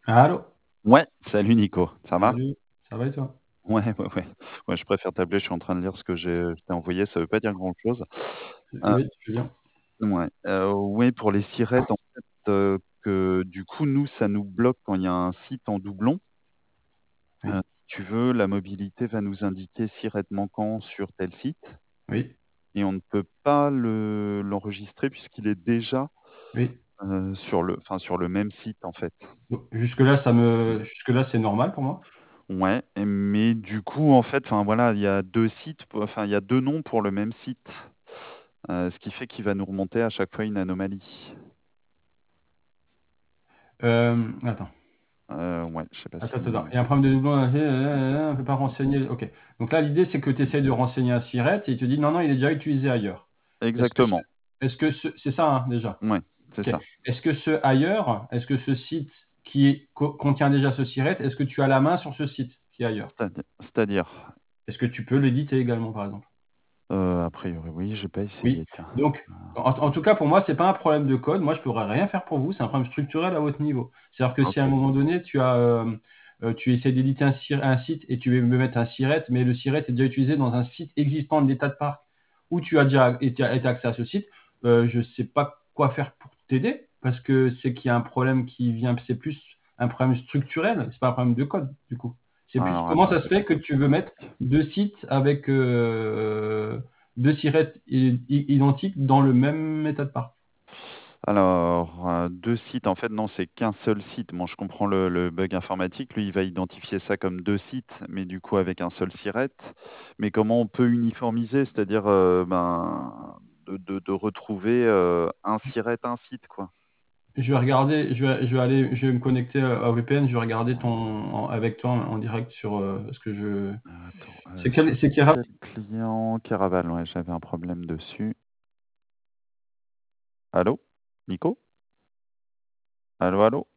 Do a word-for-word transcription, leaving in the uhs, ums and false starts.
Allô? Ouais, salut Nico, ça va? Salut, ça va et toi? Ouais, ouais, ouais. Ouais, je préfère t'appeler, je suis en train de lire ce que j'ai je t'ai envoyé, ça veut pas dire grand-chose. Heu, Oui, tu veux bien. ouais, heu, ouais, pour les sirettes, en fait, heu, que du coup, nous, ça nous bloque quand il y a un site en doublon. Heu, Oui, si tu veux, la mobilité va nous indiquer sirette manquant sur tel site oui, et on ne peut pas le l'enregistrer puisqu'il est déjà, oui. heu, sur le enfin, sur le même site, en fait. Bon, jusque-là, ça me jusque-là, c'est normal pour moi. Ouais, et mais du coup, en fait, enfin, voilà, il y a deux sites, p enfin, il y a deux noms pour le même site. Heu, ce qui fait qu'il va nous remonter à chaque fois une anomalie. Hem, attends, Heu, ouais, je sais pas attends, attends, attends. si Il y a un problème de doublon, on peut pas renseigner OK. Donc là, l'idée, c'est que tu essayes de renseigner un SIRET et il te dit: «Non, non, il est déjà utilisé ailleurs». Est-ce que ce exactement, est-ce que ce c'est ça, hein, déjà? ouais, c'est OK. ça. Est-ce que ce ailleurs, est-ce que ce site qui est co contient déjà ce SIRET, est-ce que tu as la main sur ce site qui est ailleurs? C'est-à-di c'est-à-dire? Est-ce que tu peux l'éditer également, par exemple? Heu, a priori, oui, j'ai pas Oui, essayé, tiens. donc en en tout cas, pour moi, c'est pas un problème de code. Moi, je pourrais rien faire pour vous, c'est un problème structurel à votre niveau. C'est-à-dire que si à un OK. moment donné, tu as, hem, heu, tu essaies d'éditer un sir un site et tu veux me mettre un SIRET, mais le SIRET est déjà utilisé dans un site existant de l'état de parc où tu as déjà été été accès à ce site, heu, je sais pas quoi faire pour t'aider parce que c'est qu'il y a un problème qui vient c'est plus un problème structurel, c'est pas un problème de code, du coup. C'est plus Alors comment attends, ça je se vais fait que faire tu veux mettre deux sites avec, heu deux sirettes i i identiques dans le même état de parc. alors, heu, deux sites, en fait, non, c'est qu'un seul site. Bon, je comprends le le bug informatique. Lui, il va identifier ça comme deux sites, mais du coup avec un seul siret. Mais comment on peut uniformiser? C'est-à-dire, heu, ben, de de de retrouver, heu, un siret, un site, quoi? Je vais regarder, je vais je vais aller je vais me connecter à au V P N, je vais regarder ton en avec toi en direct sur, heu, parce que je Heu, attends, heu, c'est quel sur c'est quel quel client? Caravan, ouais, j'avais un problème dessus. Allô? Nico? Allô, allô?